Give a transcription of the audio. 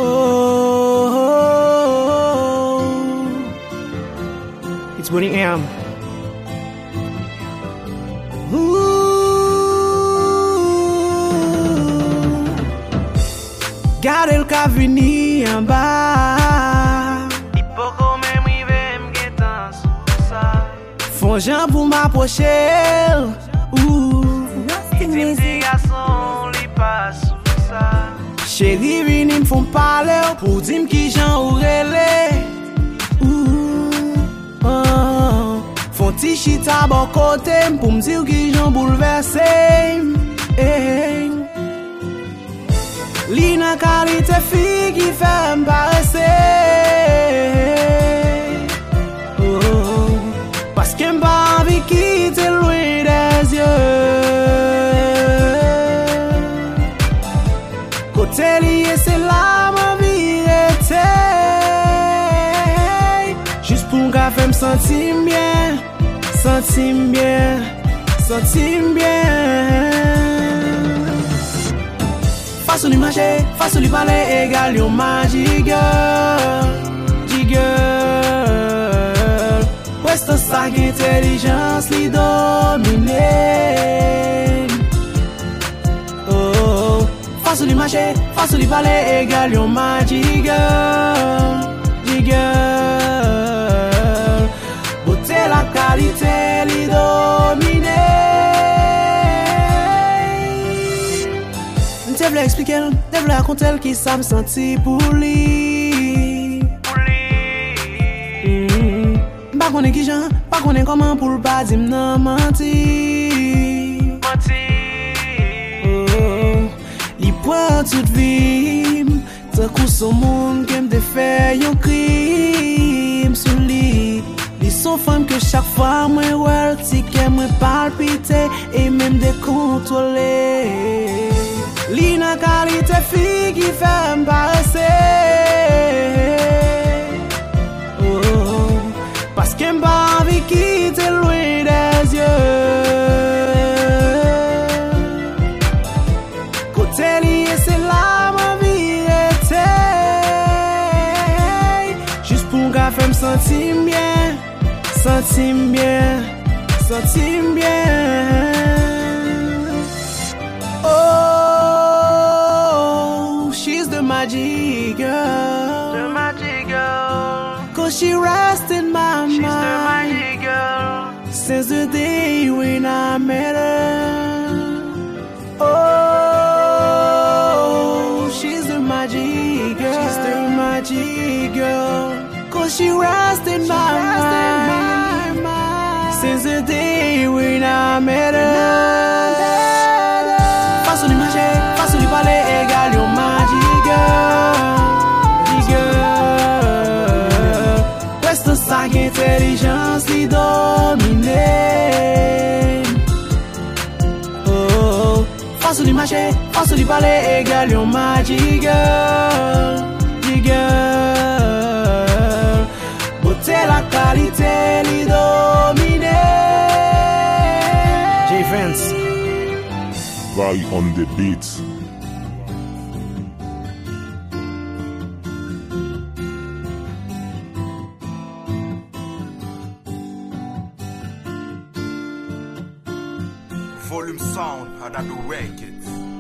It's Bonnie M. Gade l ka vini en bas. I poko même rive m'gen tan sou sa. Fon jan pou m'approcher. I dim ti gason li pas sou sa. Chéri vini m'fon parle pou dim ki jan ou rele. Fon ti chita bon kote pou m'dir ki jan bouleverse. Li nan kalite fi ki fè m'parese. Paske m'pa anvi kite loin des yeux. Kote liye se la m'anvi rete. Juste pou m'ka fè m'sentim bien. Sentim bien. Sentim bien. Façon lui manger, façon lui parler, égal yon magic girl, girl. Ouest sa intelligence li domine. Oh, façon lui manger, façon lui parler, égal yon magic girl, girl. Beauté la qualité li domine. Te vle expliquer, te vle raconter qui ça me senti pour lui. Pas connaît qui j'en, pas connaît comment pour le pas dire m'nan menti. Li prend toute vie, tant coup son monde qui me défait yon crime sous lui. Li son femme que chaque fois moi ouais, ti que moi palpiter et même décontrôler. Li nan kalite fi ki fè m'parese. Paske m'pa anvi kite loin des yeux. Kote liye se la m'anvi rete. Juste pou m'ka fè m'sentim bien. Sentim bien. Sentim bien. Magic girl, The magic girl. 'cause she rests in my She's mind. the magic girl. Since the day when I met her. Oh, she's the magic girl. She's the magic girl. 'Cause she rests in my mind. Since the day when I met her. Façon lui manger, façon lui parler, égal yon magic girl. Reste sa intelligence li domine. Oh, façon lui marcher, façon lui parler, égal yon magic girl. Beauté la qualité li domine. J-Friends Val on the beats. Volume sound, and I do records.